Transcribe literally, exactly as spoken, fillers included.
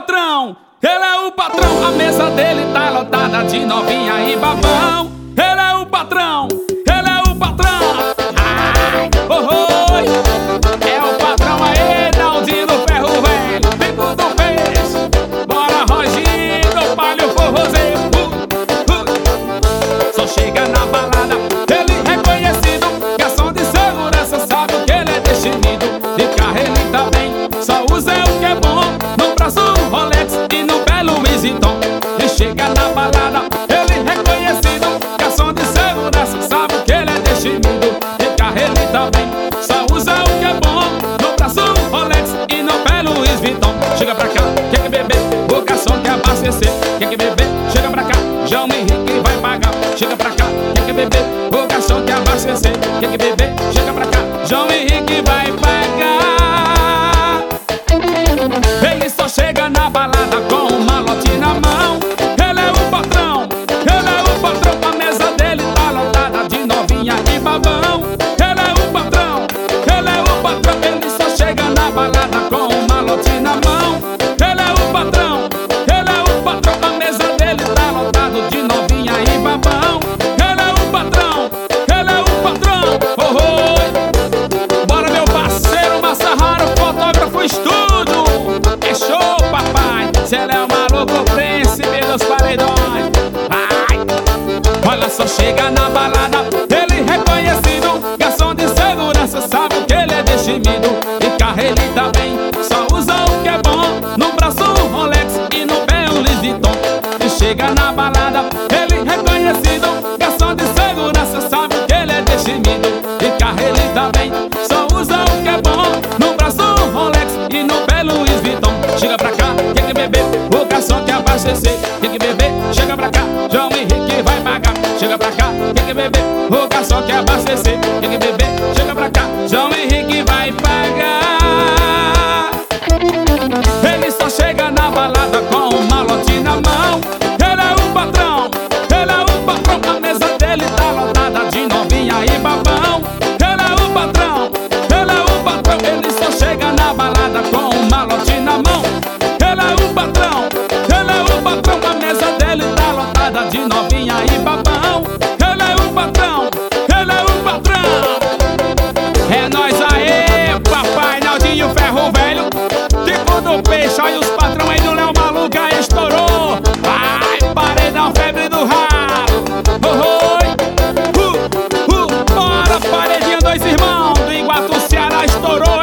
patrão, ele é o patrão. A mesa dele tá lotada de novinha e babão. Ele é o patrão, ele é o patrão. Ai, oh, oh. É o patrão aí, Naldinho do Ferro Velho, bico do peixe. Bora, Roginho, palho forrozeiro. uh, uh. Só chega na balada, ele reconhecido, garçom de segurança, sabe que ele é destinido. De carro ele tá bem, só usa o que é bom, no braço um Rolex e no pé Louis Vuitton. E chega na balada, ele reconhecido, garçom de segurança, sabe que ele é destinido. De carro ele tá bem, só usa o que é bom, no braço um Rolex e no pé Louis Vuitton. Chega pra cá, quer que beber, o garçom quer abastecer. Quer que beber, chega pra cá, João Henrique vai pagar. Chega pra cá, quer que beber, o garçom quer abastecer. Quer que beber, chega pra cá, João Henrique vai pagar. Ele só chega na balada com um malote na mão. Ele é o patrão, ele é o patrão. A mesa dele tá lotada de novinha e babão. Ele é o patrão, ele é o patrão. Ele só chega na balada com um malote na mão. Ele é o patrão, ele é o patrão. A mesa dele tá lotado de novinha e babão. Ele é o patrão, ele é o patrão. Oh, oh. Bora, meu parceiro Massarraro, fotógrafo estúdio. É show, papai. Se ele é o maluco, príncipe dos paredões. Vai. Olha só, chega na balada, ele reconhecido, garçom de segurança, sabe que ele é destemido. De carro ele tá bem, só usa o que é bom, no braço um Rolex e no pé um Louis Vuitton. E chega na balada, ele reconhecido, garçom de segurança, sabe que ele é destemido. De carro ele tá bem, só usa o que é bom, no braço um Rolex e no pé Louis Vuitton. Chega pra cá, quer que beber, o garçom quer abastecer. Quer que beber, chega pra cá, João Henrique vai pagar. Chega pra cá, quer que beber, o garçom quer abastecer. Quer que beber, chega pra cá, João Henrique vai pagar. Ele só chega na balada com um malote na mão. Ele é o patrão, ele é o patrão. A mesa dele tá lotada de novinha e babão. Ele é o patrão, ele é o patrão. Ele só chega na balada com um malote na mão. Ele é o patrão, ele é o patrão. A mesa dele tá lotada de novinha e babão. Ele é o patrão, ele é o patrão. É nóis aí, papai Naldinho Ferro Velho, tipo do peixe. Olha os patrão aí do Léo Maluca, estourou. Vai, paredão, febre do ralo. Oh, oh. Uh, uh, bora, paredinha, dois irmãos do Iguatu, Ceará, estourou.